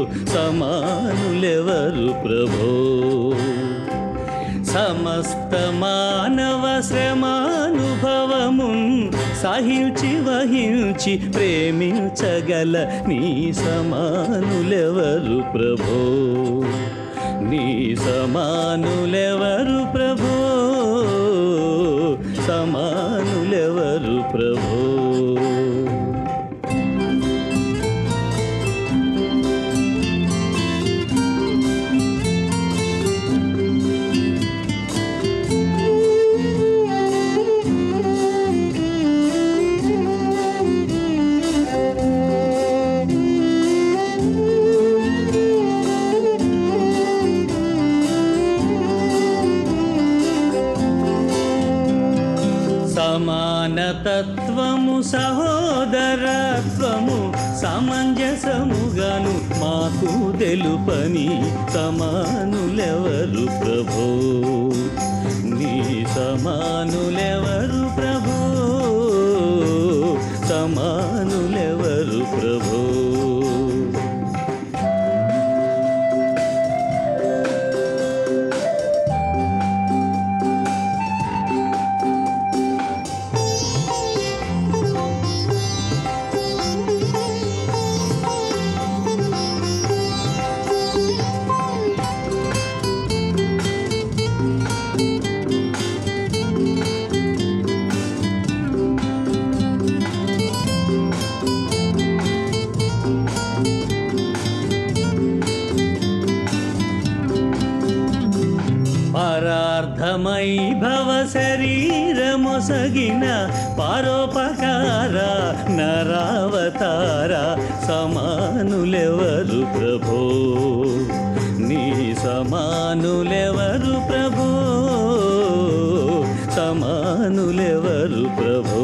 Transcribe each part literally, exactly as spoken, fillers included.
సమానులెవరు ప్రభో. సమస్త మానవ శ్రమానుభవమున్ సహించి వహించి ప్రేమించగల నీ సమానులెవరు ప్రభో. నీ సమానులెవరు ప్రభో, సమానులెవరు ప్రభో. సమానతత్వము సహోదరత్వము సమంజసముగాను మాకు తెలుపని సమానులెవరు ప్రభో. నీ సమానులెవరు ప్రభో, సమానులెవరు ప్రభో. పరార్థమై భవ శరీరమొసగిన పరోపకార నరావతార సమానులెవరు ప్రభో. నీ సమానులెవరు ప్రభో, సమానులెవరు ప్రభో.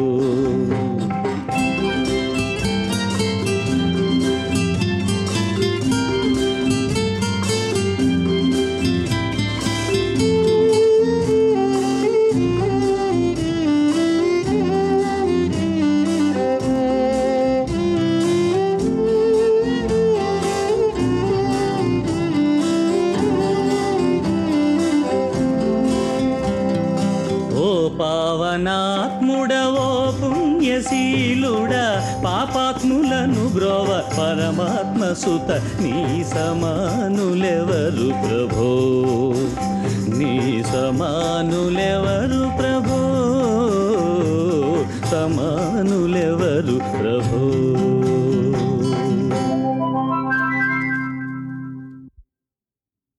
పావనాత్ముడవో పుణ్యశీలుడ పాపాత్ములను బ్రోవ పరమాత్మ సుత నీ సమానులెవరు ప్రభో. నీ సమానులెవరు ప్రభో, సమా